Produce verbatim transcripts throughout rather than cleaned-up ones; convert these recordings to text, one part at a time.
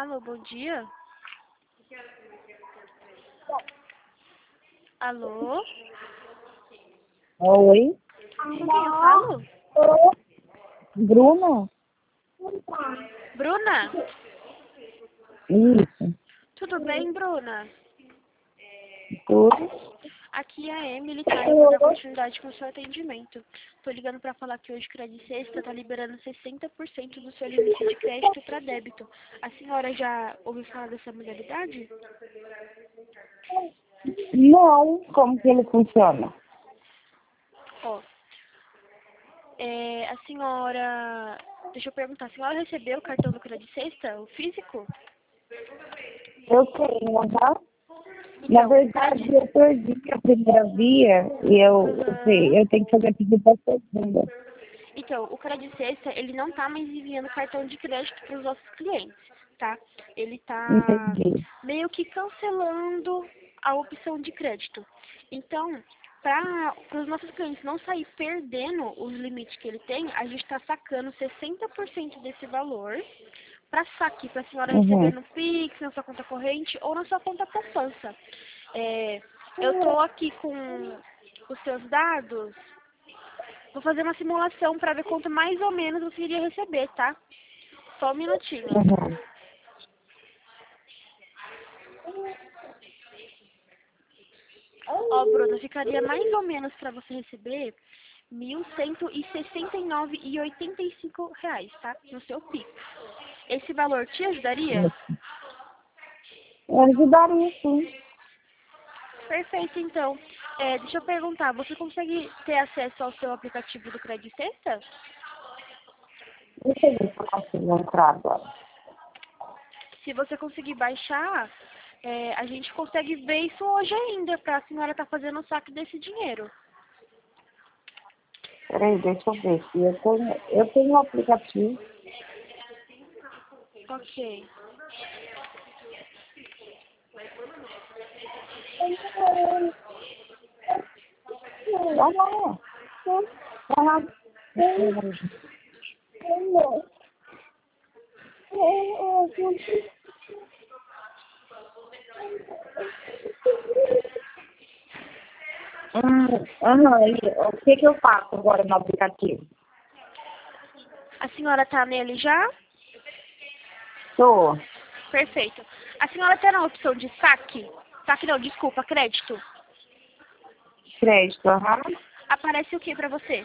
Alô, bom dia. Alô? Oi, Com quem eu falo? Bruna? Bruna? Isso, Tudo bem, Bruna? tudo. Aqui é a Emily, tá? Eu vou dar continuidade com o seu atendimento. Tô ligando pra falar que hoje, Crédito Sexta, tá liberando sessenta por cento do seu limite de crédito pra débito. A senhora já ouviu falar dessa modalidade? Não, como que ele funciona? Ó, é, a senhora... Deixa eu perguntar, a senhora recebeu o cartão do Crédito Sexta, o físico? Eu tenho, tá? Na Então, verdade, eu perdi a primeira via e eu, Aham. sei, eu tenho que fazer pedido para segunda. Então, o Crédito Sexta, ele não tá mais enviando cartão de crédito para os nossos clientes, tá? Ele tá Entendi. meio que cancelando a opção de crédito. Então, para os nossos clientes não sair perdendo os limites que ele tem, a gente está sacando sessenta por cento desse valor para saque, para a senhora receber Uhum. no Pix, na sua conta corrente ou na sua conta poupança. É, eu estou aqui com os seus dados. Vou fazer uma simulação para ver quanto mais ou menos você iria receber, tá? Só um minutinho. Uhum. Ó, Bruna, ficaria mais ou menos para você receber mil cento e sessenta e nove e oitenta e cinco reais, tá? No seu Pix. Esse valor te ajudaria? Eu ajudaria, sim. Perfeito, então. É, deixa eu perguntar, você consegue ter acesso ao seu aplicativo do Crédito Sexta? Deixa eu ver se eu consigo entrar agora. Se você conseguir baixar, é, a gente consegue ver isso hoje ainda, para a senhora estar fazendo o saque desse dinheiro. Peraí, deixa eu ver se eu tenho. Eu tenho o aplicativo. Ok. Vai lá. Vai lá. Hum, aham, e o que que eu faço agora no aplicativo? A senhora tá nele já? Tô, Perfeito. A senhora tá na opção de saque? Saque não, desculpa, crédito. crédito, aham. Aparece o que pra você?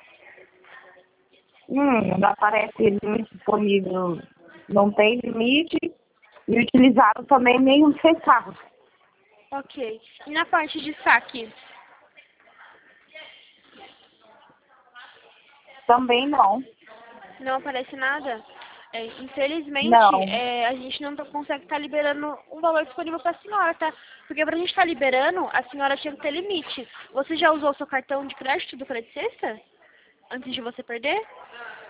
Hum, não aparece limite disponível, não tem limite e utilizado também nenhum centavo. Ok. E na parte de saque? Também não, Não aparece nada? É, infelizmente, não. é, a gente não tá- consegue estar liberando um valor disponível para a senhora, tá? Porque pra gente estar liberando, a senhora tinha que ter limite. Você já usou o seu cartão de crédito do Crédito Sexta? Antes de você perder?